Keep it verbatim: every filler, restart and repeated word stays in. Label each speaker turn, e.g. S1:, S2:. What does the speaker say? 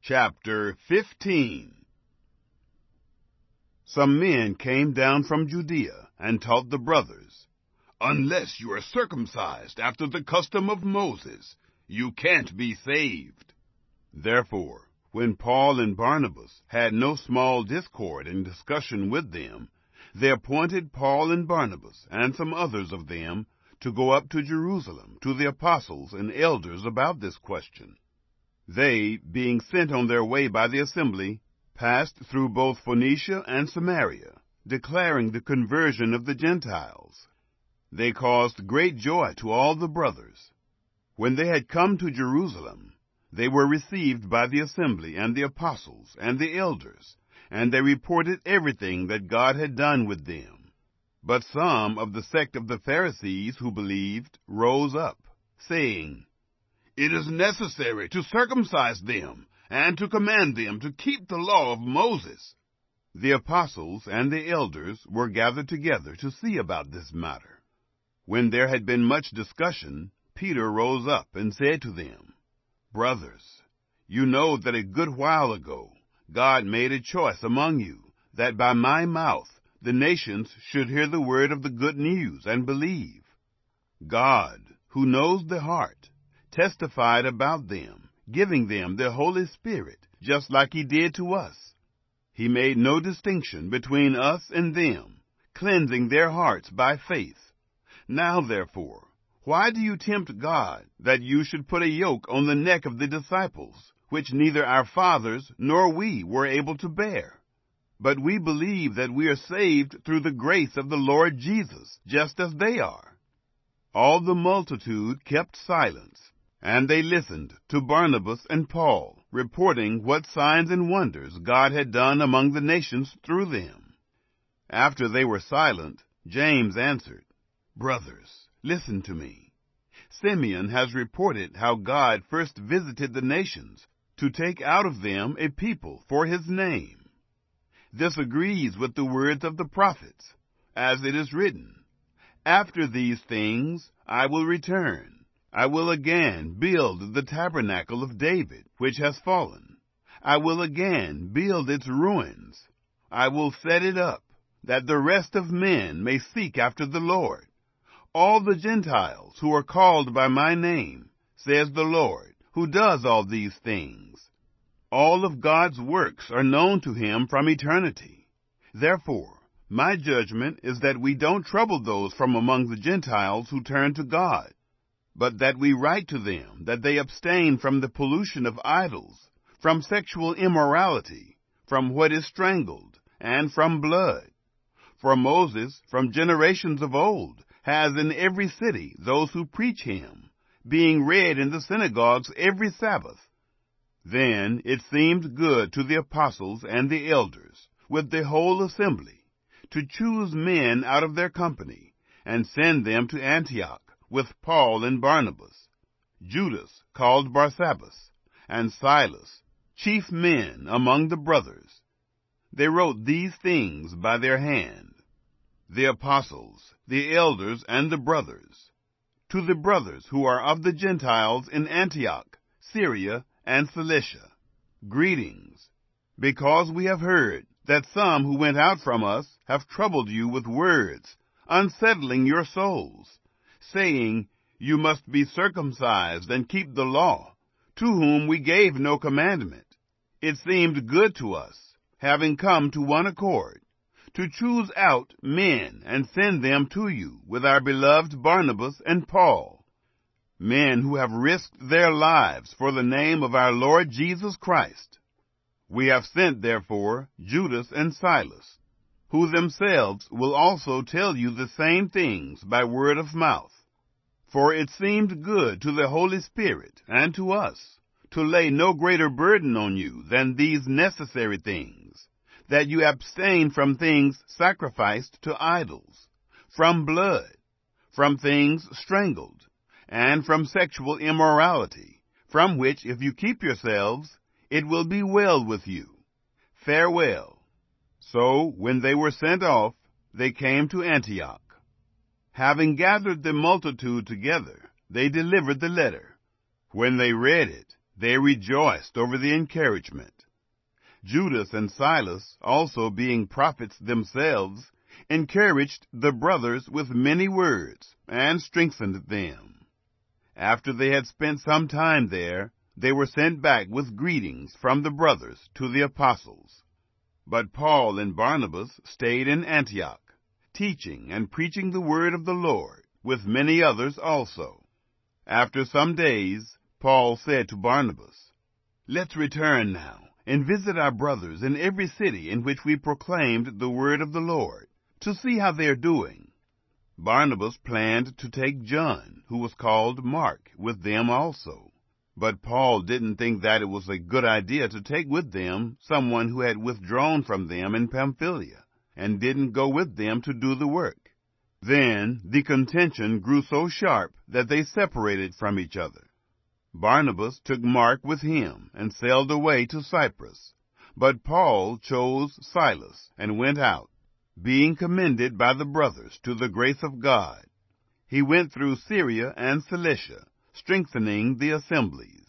S1: Chapter fifteen. Some men came down from Judea and taught the brothers, "Unless you are circumcised after the custom of Moses, you can't be saved." Therefore, when Paul and Barnabas had no small discord and discussion with them, they appointed Paul and Barnabas and some others of them to go up to Jerusalem to the apostles and elders about this question. They, being sent on their way by the assembly, passed through both Phoenicia and Samaria, declaring the conversion of the Gentiles. They caused great joy to all the brothers. When they had come to Jerusalem, they were received by the assembly and the apostles and the elders, and they reported everything that God had done with them. But some of the sect of the Pharisees who believed rose up, saying, "It is necessary to circumcise them and to command them to keep the law of Moses." The apostles and the elders were gathered together to see about this matter. When there had been much discussion, Peter rose up and said to them, "Brothers, you know that a good while ago God made a choice among you, that by my mouth the nations should hear the word of the good news and believe. God, who knows the heart, testified about them, giving them the Holy Spirit, just like he did to us. He made no distinction between us and them, cleansing their hearts by faith. Now, therefore, why do you tempt God that you should put a yoke on the neck of the disciples, which neither our fathers nor we were able to bear? But we believe that we are saved through the grace of the Lord Jesus, just as they are." All the multitude kept silence, and they listened to Barnabas and Paul, reporting what signs and wonders God had done among the nations through them. After they were silent, James answered, "Brothers, listen to me. Simeon has reported how God first visited the nations to take out of them a people for his name. This agrees with the words of the prophets, as it is written, 'After these things I will return. I will again build the tabernacle of David, which has fallen. I will again build its ruins. I will set it up, that the rest of men may seek after the Lord. All the Gentiles who are called by my name, says the Lord, who does all these things. All of God's works are known to him from eternity. Therefore, my judgment is that we don't trouble those from among the Gentiles who turn to God, but that we write to them that they abstain from the pollution of idols, from sexual immorality, from what is strangled, and from blood. For Moses, from generations of old, has in every city those who preach him, being read in the synagogues every Sabbath." Then it seemed good to the apostles and the elders, with the whole assembly, to choose men out of their company, and send them to Antioch, with Paul and Barnabas, Judas called Barsabbas, and Silas, chief men among the brothers. They wrote these things by their hand. The apostles, the elders, and the brothers, to the brothers who are of the Gentiles in Antioch, Syria, and Cilicia, greetings, because we have heard that some who went out from us have troubled you with words, unsettling your souls, saying, "You must be circumcised and keep the law," to whom we gave no commandment. It seemed good to us, having come to one accord, to choose out men and send them to you with our beloved Barnabas and Paul, men who have risked their lives for the name of our Lord Jesus Christ. We have sent, therefore, Judas and Silas, who themselves will also tell you the same things by word of mouth. For it seemed good to the Holy Spirit and to us to lay no greater burden on you than these necessary things, that you abstain from things sacrificed to idols, from blood, from things strangled, and from sexual immorality, from which if you keep yourselves, it will be well with you. Farewell." So when they were sent off, they came to Antioch. Having gathered the multitude together, they delivered the letter. When they read it, they rejoiced over the encouragement. Judas and Silas, also being prophets themselves, encouraged the brothers with many words, and strengthened them. After they had spent some time there, they were sent back with greetings from the brothers to the apostles. But Paul and Barnabas stayed in Antioch, teaching and preaching the word of the Lord, with many others also. After some days, Paul said to Barnabas, "Let's return now, and visit our brothers in every city in which we proclaimed the word of the Lord, to see how they are doing." Barnabas planned to take John, who was called Mark, with them also. But Paul didn't think that it was a good idea to take with them someone who had withdrawn from them in Pamphylia, and didn't go with them to do the work. Then the contention grew so sharp that they separated from each other. Barnabas took Mark with him and sailed away to Cyprus. But Paul chose Silas and went out, being commended by the brothers to the grace of God. He went through Syria and Cilicia, strengthening the assemblies.